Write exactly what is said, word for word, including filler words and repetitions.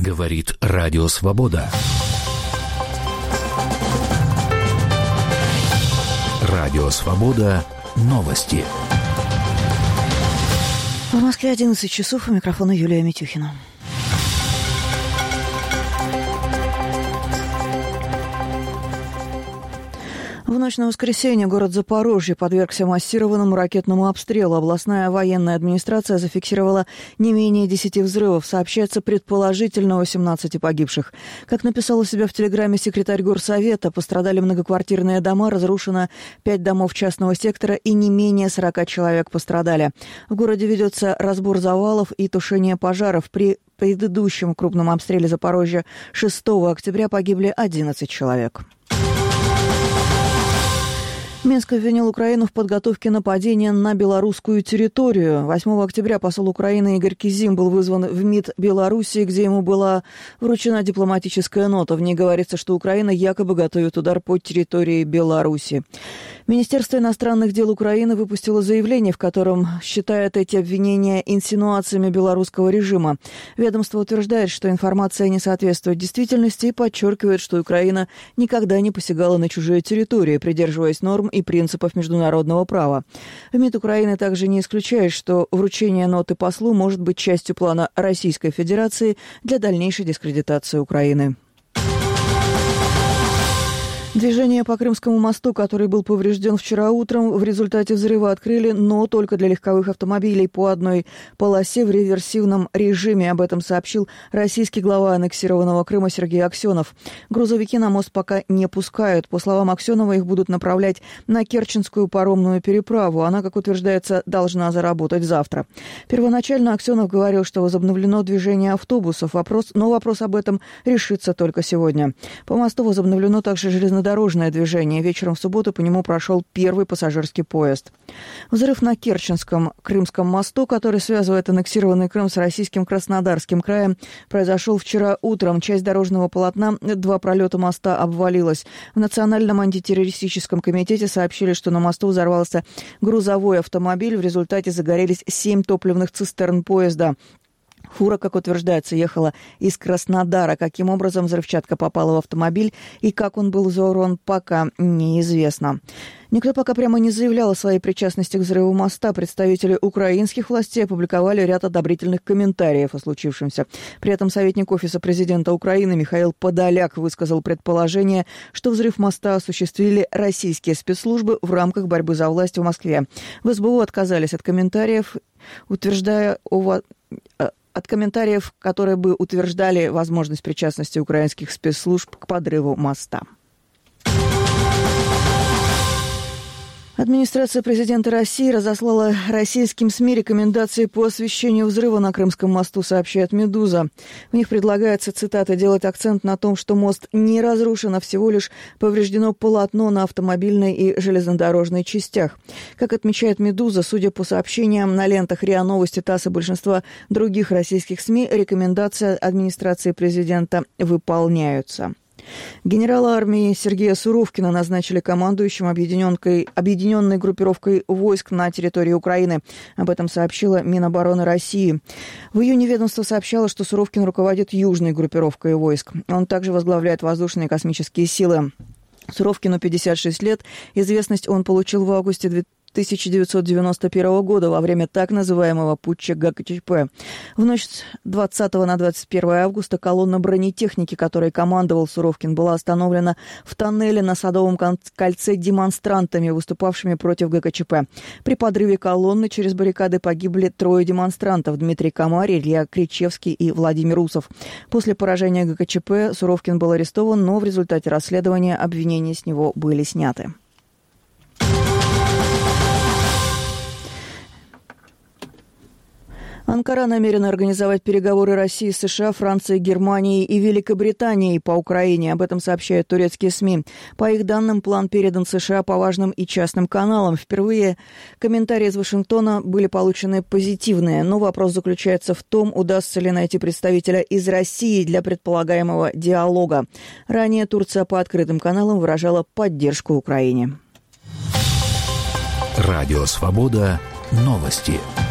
Говорит Радио Свобода. Радио Свобода. Новости. В Москве одиннадцать часов, у микрофона Юлия Митюхина. В ночь на воскресенье город Запорожье подвергся массированному ракетному обстрелу. Областная военная администрация зафиксировала не менее десяти взрывов. Сообщается предположительно о семнадцати погибших. Как написал у себя в Телеграме секретарь Горсовета, пострадали многоквартирные дома, разрушено пять домов частного сектора и не менее сорока человек пострадали. В городе ведется разбор завалов и тушение пожаров. При предыдущем крупном обстреле Запорожья шестого октября погибли одиннадцать человек. Минск обвинил Украину в подготовке нападения на белорусскую территорию. восьмого октября посол Украины Игорь Кизим был вызван в МИД Белоруссии, где ему была вручена дипломатическая нота. В ней говорится, что Украина якобы готовит удар по территории Беларуси. Министерство иностранных дел Украины выпустило заявление, в котором считает эти обвинения инсинуациями белорусского режима. Ведомство утверждает, что информация не соответствует действительности и подчеркивает, что Украина никогда не посягала на чужие территории, придерживаясь норм и принципов международного права. МИД Украины также не исключает, что вручение ноты послу может быть частью плана Российской Федерации для дальнейшей дискредитации Украины. Движение по Крымскому мосту, который был поврежден вчера утром, в результате взрыва открыли, но только для легковых автомобилей по одной полосе в реверсивном режиме. Об этом сообщил российский глава аннексированного Крыма Сергей Аксенов. Грузовики на мост пока не пускают. По словам Аксенова, их будут направлять на Керченскую паромную переправу. Она, как утверждается, должна заработать завтра. Первоначально Аксенов говорил, что возобновлено движение автобусов, вопрос, но вопрос об этом решится только сегодня. По мосту возобновлено также железнодорожное дорожное движение. Вечером в субботу по нему прошел первый пассажирский поезд. Взрыв на Керченском Крымском мосту, который связывает аннексированный Крым с российским Краснодарским краем, произошел вчера утром. Часть дорожного полотна, два пролета моста обвалилась. В Национальном антитеррористическом комитете сообщили, что на мосту взорвался грузовой автомобиль. В результате загорелись семь топливных цистерн поезда. Фура, как утверждается, ехала из Краснодара. Каким образом взрывчатка попала в автомобиль и как он был взорван, пока неизвестно. Никто пока прямо не заявлял о своей причастности к взрыву моста. Представители украинских властей опубликовали ряд одобрительных комментариев о случившемся. При этом советник Офиса президента Украины Михаил Подоляк высказал предположение, что взрыв моста осуществили российские спецслужбы в рамках борьбы за власть в Москве. В СБУ отказались от комментариев, утверждая о... от комментариев, которые бы утверждали возможность причастности украинских спецслужб к подрыву моста. Администрация президента России разослала российским СМИ рекомендации по освещению взрыва на Крымском мосту, сообщает «Медуза». В них предлагается, цитата, делать акцент на том, что мост не разрушен, а всего лишь повреждено полотно на автомобильной и железнодорожной частях. Как отмечает «Медуза», судя по сообщениям на лентах РИА Новости, ТАСС и большинства других российских СМИ, рекомендации администрации президента выполняются. Генерала армии Сергея Суровкина назначили командующим объединенной, объединенной группировкой войск на территории Украины. Об этом сообщила Минобороны России. В июне ведомство сообщало, что Суровкин руководит южной группировкой войск. Он также возглавляет воздушные и космические силы. Суровкину пятьдесят шесть лет. Известность он получил в августе тысяча девятьсот девяносто первого года во время так называемого путча ГКЧП. В ночь с двадцатого на двадцать первое августа колонна бронетехники, которой командовал Суровкин, была остановлена в тоннеле на Садовом кольце демонстрантами, выступавшими против ГКЧП. При подрыве колонны через баррикады погибли трое демонстрантов: Дмитрий Комарий, Илья Кричевский и Владимир Усов. После поражения ГКЧП Суровкин был арестован, но в результате расследования обвинения с него были сняты. Анкара намерена организовать переговоры России с США, Францией, Германией и Великобританией по Украине. Об этом сообщают турецкие СМИ. По их данным, план передан США по важным и частным каналам. Впервые комментарии из Вашингтона были получены позитивные, но вопрос заключается в том, удастся ли найти представителя из России для предполагаемого диалога. Ранее Турция по открытым каналам выражала поддержку Украине. Радио «Свобода». Новости.